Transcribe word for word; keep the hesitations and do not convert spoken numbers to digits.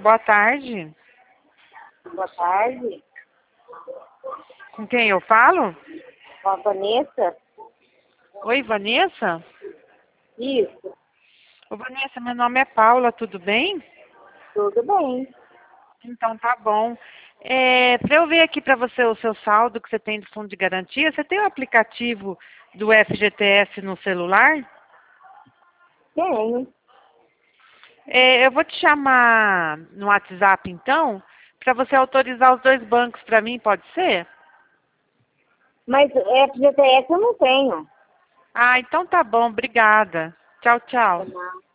Boa tarde. Boa tarde. Com quem eu falo? Com a Vanessa? Oi, Vanessa? Isso, Ô, Vanessa, meu nome é Paula, tudo bem? tudo bem. Então tá bom. É, para eu ver aqui para você o seu saldo que você tem de fundo de garantia, você tem o aplicativo do F G T S no celular? Tenho. É, eu vou te chamar no WhatsApp então, para você autorizar os dois bancos para mim, pode ser? Mas F G T S eu não tenho. Ah, então tá bom, obrigada. Tchau, Tá tchau. bom.